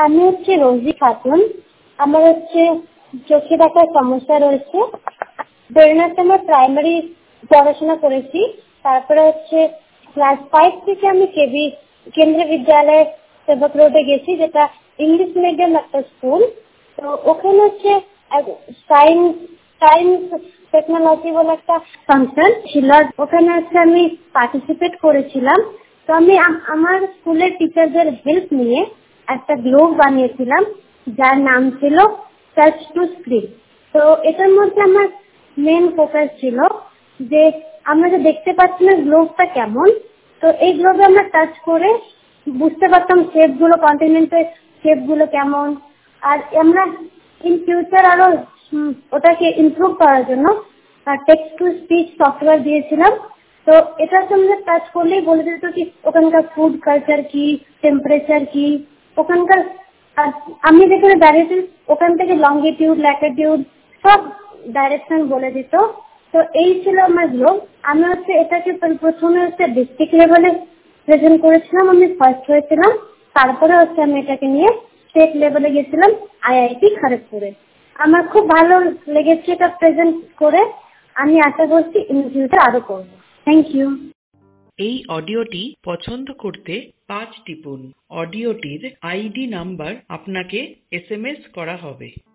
আমি রোজি খাতুন। আমার চোখে দেখার সমস্যা রয়েছে। বেলনাতে আমার প্রাইমারি পড়াশোনা করেছি। তারপরে ক্লাস 5 থেকে আমি কেবি কেন্দ্রীয় বিদ্যালয়ে সেবক রোডে গেছি, যেটা ইংলিশ মিডিয়াম একটা স্কুল। তো ওখানে সায়েন্স সায়েন্স টেকনোলজি বলে একটা ফাংশন ছিল। ওখানে আমি পার্টিসিপেট করেছিলাম। তো আমি আমার স্কুলের টিচারদের হেল্প নিয়ে একটা গ্লোব বানিয়েছিলাম, যার নাম ছিল টাচ টু স্ক্রিন। তো এটার মধ্যে আমার মেন ফোকাস ছিল যে আমরা যে দেখতে পাচ্ছি না গ্লোবটা কেমন, তো এই গ্লোবে আমরা টাচ করে বুঝতে পারতাম শেপ গুলো, কন্টিনেন্টের শেপ গুলো কেমন। আর আমরা ইন ফিউচার আরো ওটাকে ইমপ্রুভ করার জন্য টেক্সট টু স্পিচ সফটওয়্যার দিয়েছিলাম। তো এটা আমরা টাচ করলেই বলে দিত কি ওখানকার ফুড কালচার কি, টেম্পারেচার কি, ওখানকার আমি যেখানে দাঁড়িয়েছি ওখান থেকে লঙ্গিটিউড, ল্যাটিটিউড সব ডাইরেকশন বলে দিত। তো এই ছিল আমার গ্লোব। আমি এটাকে প্রথমে ডিস্ট্রিক্ট লেভেলে প্রেজেন্ট করেছিলাম, আমি ফার্স্ট হয়েছিলাম। তারপরে আমি এটাকে নিয়ে স্টেট লেভেলে গেছিলাম, IIT খড়গপুরে। আমার খুব ভালো লেগেছে এটা প্রেজেন্ট করে। আমি আশা করছি ইন ফিউচার আরো করবো। Thank you. এই অডিওটি পছন্দ করতে 5 টিপুন। অডিওটির ID নাম্বার আপনাকে SMS করা হবে।